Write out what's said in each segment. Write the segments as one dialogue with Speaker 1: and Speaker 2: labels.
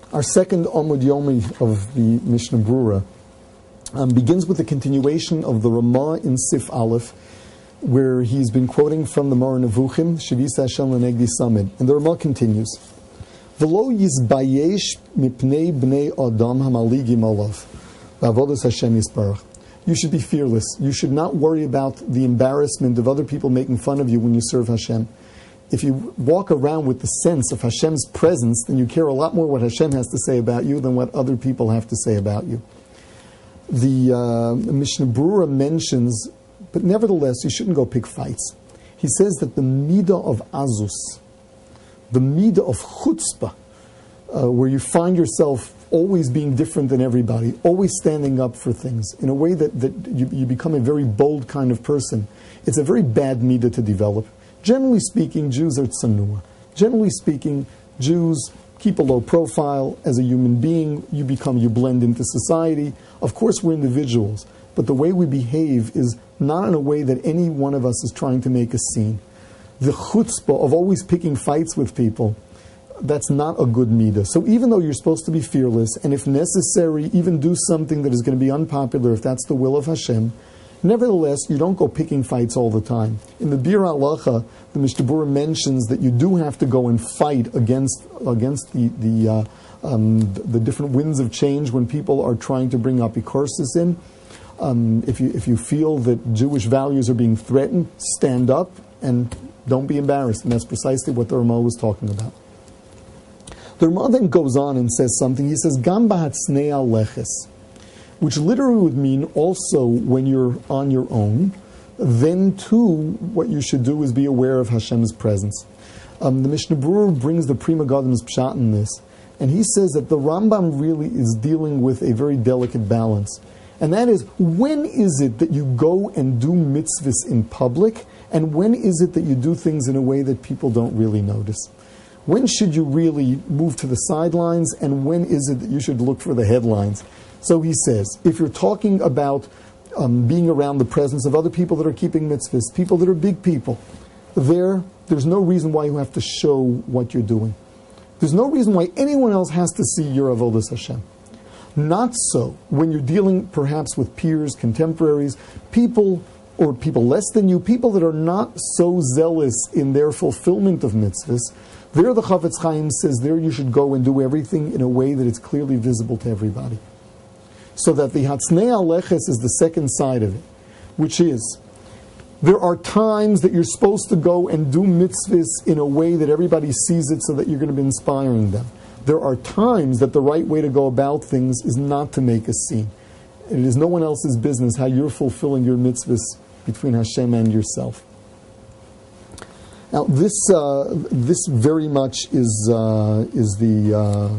Speaker 1: Our second Amud Yomi of the Mishnah Brura begins with the continuation of the Ramah in Sif Aleph, where he's been quoting from the Moreh Nevuchim, Shavisa Hashem L'negdi Samid. And the Ramah continues, V'lo yizbayesh mipnei bnei adam hamaligim olav, v'avodas Hashem yisbarach. You should be fearless. You should not worry about the embarrassment of other people making fun of you when you serve Hashem. If you walk around with the sense of Hashem's presence, then you care a lot more what Hashem has to say about you than what other people have to say about you. The Mishnah Brura mentions, but nevertheless, you shouldn't go pick fights. He says that the midah of azus, the midah of chutzpah, where you find yourself always being different than everybody, always standing up for things, in a way that you become a very bold kind of person, it's a very bad midah to develop. Generally speaking, Jews are tsanua. Generally speaking, Jews keep a low profile. As a human being, you blend into society. Of course, we're individuals, but the way we behave is not in a way that any one of us is trying to make a scene. The chutzpah of always picking fights with people, that's not a good midah. So even though you're supposed to be fearless, and if necessary, even do something that is going to be unpopular, if that's the will of Hashem, nevertheless, you don't go picking fights all the time. In the Bir Halacha, the Mishnah Brura mentions that you do have to go and fight against the different winds of change when people are trying to bring apikorsis in. If you feel that Jewish values are being threatened, stand up and don't be embarrassed. And that's precisely what the Ramah was talking about. The Ramah then goes on and says something. He says, Gam b'hatznei al leches, which literally would mean also when you're on your own, then too what you should do is be aware of Hashem's presence. The Mishnah Brura brings the Pri Megadim's pshat in this, and he says that the Rambam really is dealing with a very delicate balance. And that is, when is it that you go and do mitzvahs in public, and when is it that you do things in a way that people don't really notice? When should you really move to the sidelines, and when is it that you should look for the headlines? So he says, if you're talking about being around the presence of other people that are keeping mitzvahs, people that are big people, there's no reason why you have to show what you're doing. There's no reason why anyone else has to see your avodas Hashem. Not so when you're dealing perhaps with peers, contemporaries, people or people less than you, people that are not so zealous in their fulfillment of mitzvahs. There the Chafetz Chaim says there you should go and do everything in a way that it's clearly visible to everybody. So that the Hatznei Aleches is the second side of it, which is, there are times that you're supposed to go and do mitzvahs in a way that everybody sees it so that you're going to be inspiring them. There are times that the right way to go about things is not to make a scene. It is no one else's business how you're fulfilling your mitzvahs between Hashem and yourself. Now, this very much is the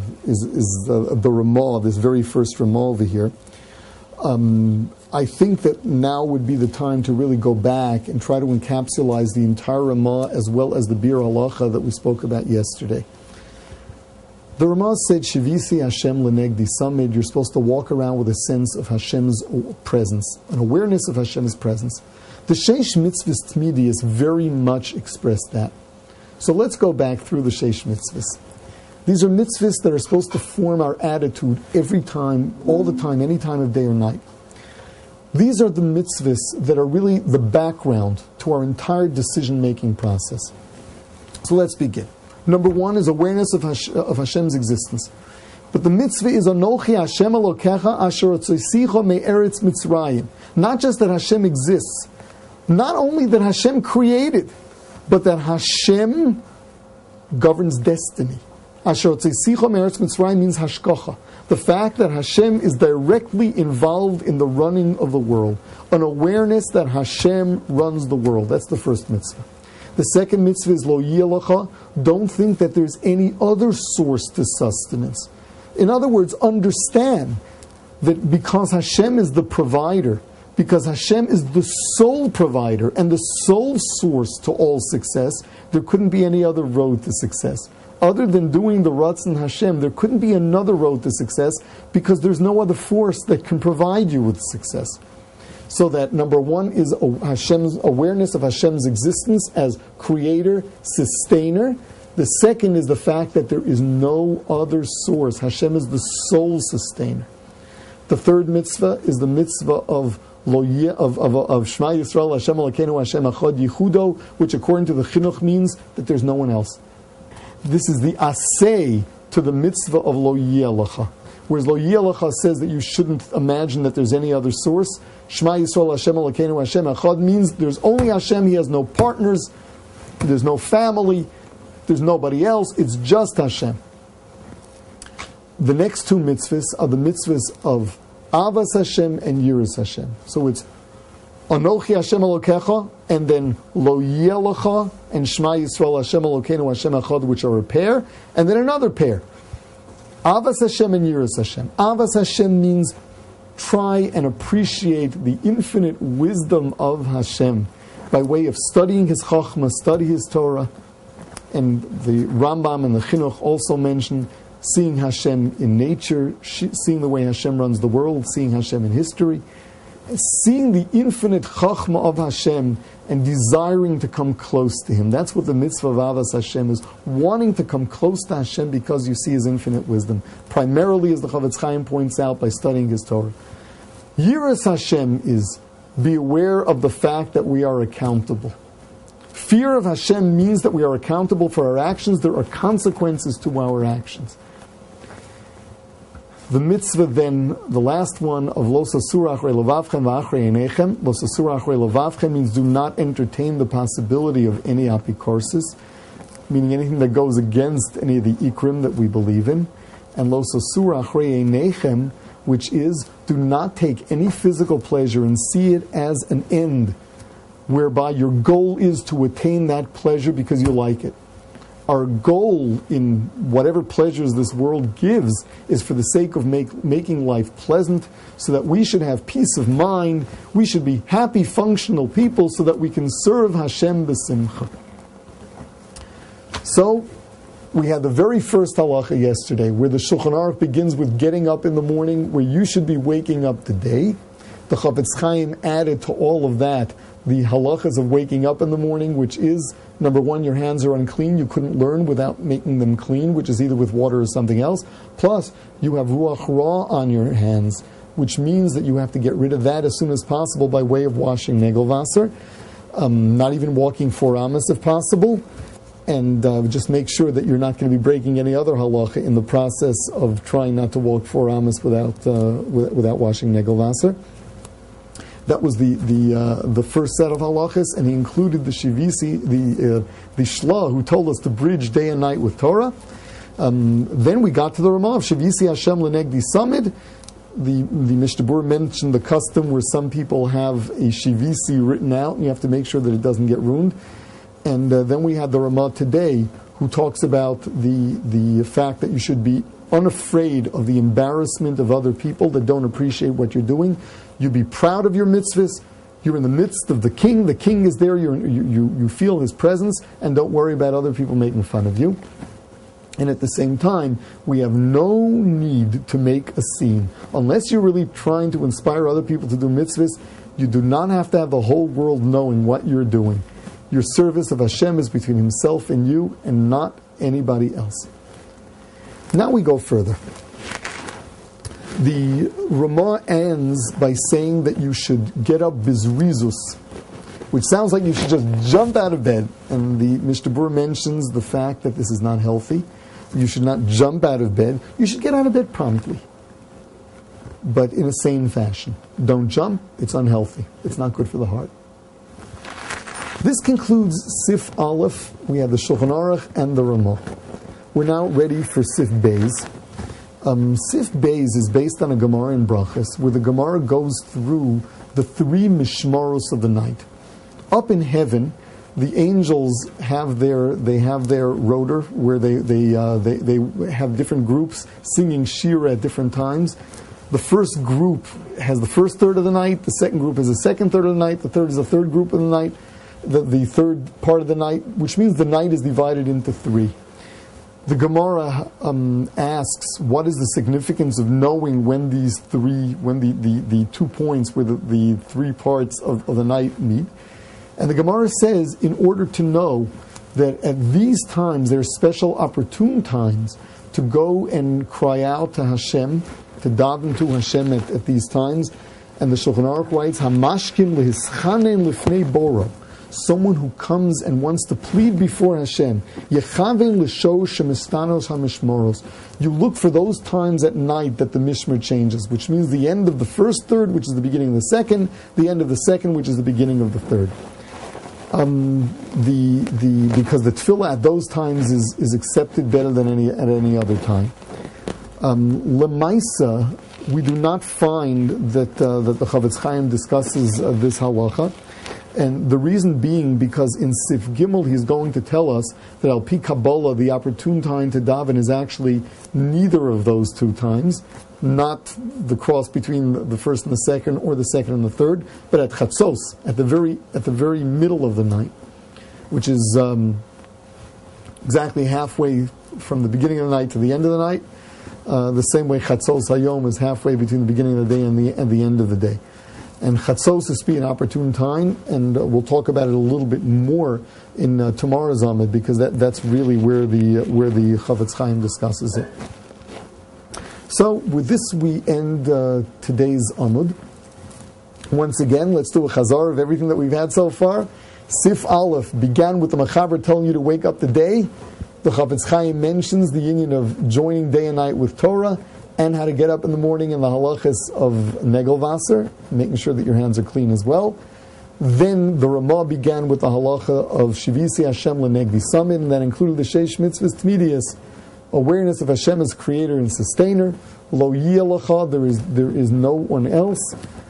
Speaker 1: Ramah, this very first Ramah over here. I think that now would be the time to really go back and try to encapsulate the entire Ramah as well as the Bir Halacha that we spoke about yesterday. The Ramah said, "Shivisi Hashem L'negdi Samid." You're supposed to walk around with a sense of Hashem's presence, an awareness of Hashem's presence. The Sheish Mitzvahs Tmidiyos very much expressed that. So let's go back through the Sheish Mitzvahs. These are mitzvahs that are supposed to form our attitude every time, all the time, any time of day or night. These are the mitzvahs that are really the background to our entire decision-making process. So let's begin. Number one is awareness of Hashem's existence. But the mitzvah is Anochi Hashem Elokecha Asher Otzosicha Me'eretz Mitzrayim. Not just that Hashem exists, not only that Hashem created, but that Hashem governs destiny. Asher Otzosicha Me'eretz Mitzrayim means Hashkacha. The fact that Hashem is directly involved in the running of the world. An awareness that Hashem runs the world. That's the first mitzvah. The second mitzvah is Lo Yelecha. Don't think that there's any other source to sustenance. In other words, understand that because Hashem is the provider, because Hashem is the sole provider and the sole source to all success, there couldn't be any other road to success. Other than doing the Ratzon Hashem, there couldn't be another road to success because there's no other force that can provide you with success. So that number one is Hashem's awareness of Hashem's existence as creator, sustainer. The second is the fact that there is no other source. Hashem is the sole sustainer. The third mitzvah is the mitzvah of Shema Yisrael Hashem Elokeinu Hashem Echad Yichudo, which according to the Chinuch means that there's no one else. This is the asay to the mitzvah of Lo Yeh Lecha. Whereas Lo Yeh Lecha says that you shouldn't imagine that there's any other source. Shema Yisrael Hashem Elokeinu Hashem Echad means there's only Hashem, He has no partners, there's no family, there's nobody else, it's just Hashem. The next two mitzvahs are the mitzvahs of Avas Hashem and Yiras Hashem. So it's Anochi Hashem Elokecha, and then Lo Yeh Lecha and Shema Yisrael Hashem Elokeinu Hashem Echad, which are a pair, and then another pair. Avas Hashem and Yiras Hashem. Avas Hashem means try and appreciate the infinite wisdom of Hashem by way of studying His Chachma, study His Torah, and the Rambam and the Chinuch also mention seeing Hashem in nature, seeing the way Hashem runs the world, seeing Hashem in history, seeing the infinite Chachma of Hashem and desiring to come close to Him. That's what the mitzvah of Avas Hashem is, wanting to come close to Hashem because you see His infinite wisdom. Primarily, as the Chavetz Chaim points out, by studying His Torah. Yiras Hashem is be aware of the fact that we are accountable. Fear of Hashem means that we are accountable for our actions. There are consequences to our actions. The mitzvah then, the last one of Lo Sasur Achrei Levavchem V'Achrei Einechem. Lo Sasur Achrei Levavchem means do not entertain the possibility of any apikorsis, meaning anything that goes against any of the ikrim that we believe in. And Lo Sasur Achrei Einechem, which is do not take any physical pleasure and see it as an end, whereby your goal is to attain that pleasure because you like it. Our goal in whatever pleasures this world gives is for the sake of making life pleasant, so that we should have peace of mind, we should be happy, functional people, so that we can serve Hashem b'simcha. So, we had the very first halacha yesterday, where the Shulchan Aruch begins with getting up in the morning, where you should be waking up today. The Chavetz Chaim added to all of that the halachas of waking up in the morning, which is, number one, your hands are unclean. You couldn't learn without making them clean, which is either with water or something else. Plus, you have ruach ra on your hands, which means that you have to get rid of that as soon as possible by way of washing negelvasser. Not even walking 4 amos if possible. And just make sure that you're not going to be breaking any other halacha in the process of trying not to walk 4 amos without washing negelvasser. That was the first set of halachas, and he included the shivisi, the shla, who told us to bridge day and night with Torah. Then we got to the Ramah of shivisi Hashem lenegdi samid. The Mishnah Berurah mentioned the custom where some people have a shivisi written out, and you have to make sure that it doesn't get ruined. And then we had the Ramah today, who talks about the fact that you should be unafraid of the embarrassment of other people that don't appreciate what you're doing. You be proud of your mitzvahs. You're in the midst of the king. The king is there. You feel his presence, and don't worry about other people making fun of you. And at the same time, we have no need to make a scene. Unless you're really trying to inspire other people to do mitzvahs, you do not have to have the whole world knowing what you're doing. Your service of Hashem is between Himself and you, and not anybody else. Now we go further. The Ramah ends by saying that you should get up bizrizus, which sounds like you should just jump out of bed. And the Mishnah Berurah mentions the fact that this is not healthy. You should not jump out of bed. You should get out of bed promptly, but in a sane fashion. Don't jump. It's unhealthy. It's not good for the heart. This concludes Sif Aleph. We have the Shulchan Aruch and the Ramah. We're now ready for Sif Beis. Sif Beis is based on a Gemara in Brachos, where the Gemara goes through the 3 mishmaros of the night. Up in heaven, the angels have their rotor, where they have different groups singing shira at different times. The first group has the first third of the night. The second group is the second third of the night. The third is the third group of the night. The third part of the night, which means the night is divided into 3. The Gemara asks, what is the significance of knowing when the 2 points where the 3 parts of the night meet? And the Gemara says, in order to know that at these times, there are special opportune times to go and cry out to Hashem, to daven to Hashem at these times. And the Shulchan Aruch writes, Hamashkim lehischanen lifnei boro, someone who comes and wants to plead before Hashem. Yechaven l'sho shemistanos hamishmoros. You look for those times at night that the mishmer changes, which means the end of the first third, which is the beginning of the second, the end of the second, which is the beginning of the third. Because the tefillah at those times is accepted better than at any other time. Lemaisa, we do not find that the Chavetz Chaim discusses this halacha, and the reason being because in Sif Gimel he's going to tell us that al pi Kabbalah the opportune time to daven is actually neither of those two times, not the cross between the first and the second, or the second and the third, but at Chatzos, at the very middle of the night, which is exactly halfway from the beginning of the night to the end of the night. The same way Chatzos Hayom is halfway between the beginning of the day and the end of the day. And Chatzos is to be an opportune time, and we'll talk about it a little bit more in tomorrow's Amud, because that's really where the Chavetz Chaim discusses it. So with this we end today's Amud. Once again, let's do a chazar of everything that we've had so far. Sif Aleph began with the Machaber telling you to wake up the day. The Chavetz Chaim mentions the union of joining day and night with Torah, and how to get up in the morning, and the halachas of Negelvasser, making sure that your hands are clean as well. Then the Ramah began with the halacha of Shivisi Hashem Lenegvi Samid, and that included the Sheish Mitzvahs Tmidius, awareness of Hashem as creator and sustainer. Lo Yiyalacha, there is no one else.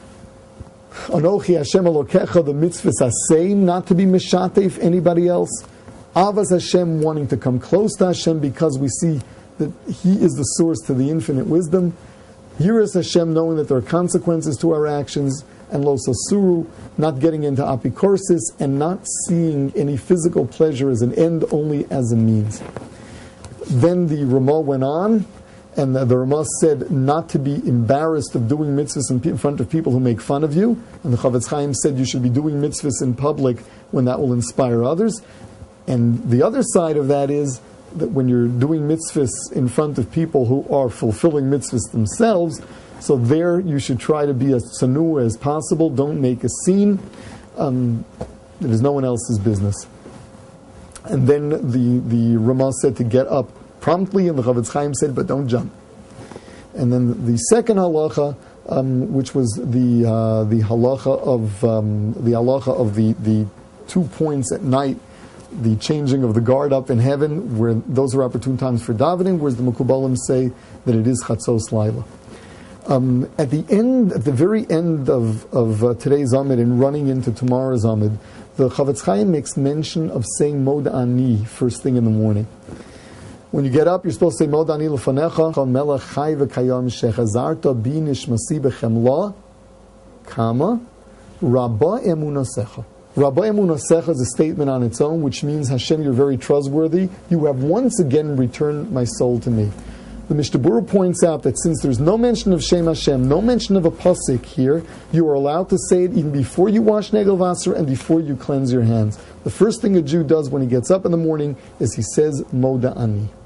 Speaker 1: Anochi Hashem Elokecha, the mitzvahs asay, not to be mishatef anybody else. Avas Hashem, wanting to come close to Hashem because we see that He is the source to the infinite wisdom. Yiras Hashem, knowing that there are consequences to our actions. And Lo Sasuru, not getting into apikorsis, and not seeing any physical pleasure as an end, only as a means. Then the Ramah went on, and the Ramah said not to be embarrassed of doing mitzvahs in front of people who make fun of you. And the Chavetz Chaim said you should be doing mitzvahs in public when that will inspire others. And the other side of that is that when you're doing mitzvahs in front of people who are fulfilling mitzvahs themselves, so there you should try to be as tzanua as possible. Don't make a scene. It is no one else's business. And then the Ramah said to get up promptly, and the Chavetz Chaim said, but don't jump. And then the second halacha, which was the halacha of the 2 points at night, the changing of the guard up in heaven, where those are opportune times for davening, whereas the Mekubalim say that it is Chatzos Laila. At the very end of today's Amid and running into tomorrow's Amid, the Chavetz Chaim makes mention of saying Mod Ani first thing in the morning. When you get up, you're supposed to say Mod Ani Lefanecha Chal Melech Chai V'Kayam Shechazarta Bi Nishmasi B'Chemla Kama Rabba Emunasecha. Rabba Emunasecha is a statement on its own, which means, Hashem, you're very trustworthy. You have once again returned my soul to me. The Mishnah Berurah points out that since there's no mention of Shem Hashem, no mention of a pasuk here, you are allowed to say it even before you wash Negel Vaser and before you cleanse your hands. The first thing a Jew does when he gets up in the morning is he says Moda Ani.